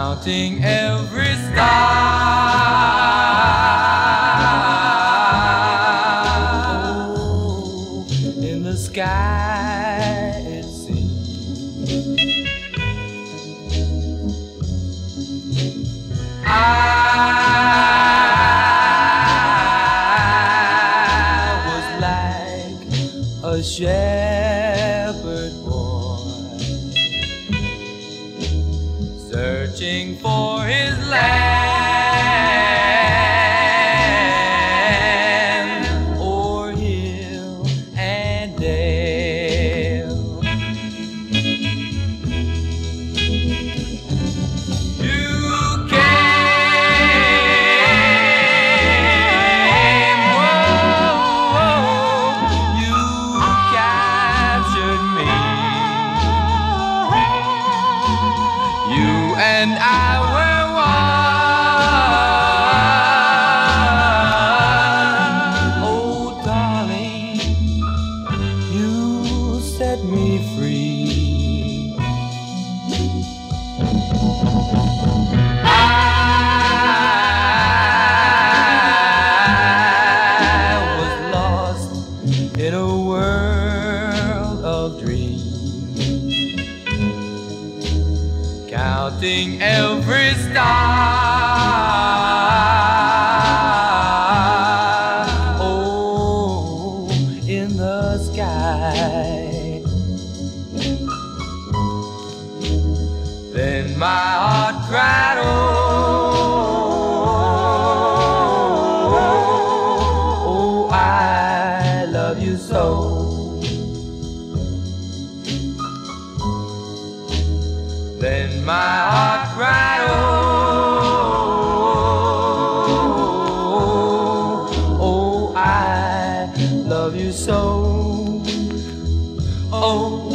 counting every star. Oh, in the sky it seems I was like a shepherd boy searching for his lamb o'er hill and dale. You came, whoa, you captured me. You and I were one. Oh, darling, you set me free. I was lost in a world of dreams, counting every star. Oh, in the sky. Then my heart cried, oh, I love you so. Then my heart cried, oh, I love you so. Oh,